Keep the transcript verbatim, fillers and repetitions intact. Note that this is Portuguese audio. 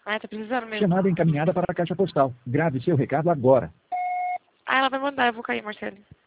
Ah, tá precisando mesmo. Chamada encaminhada para a caixa postal. Grave seu recado agora. Ah, ela vai mandar, eu vou cair, Marcelo.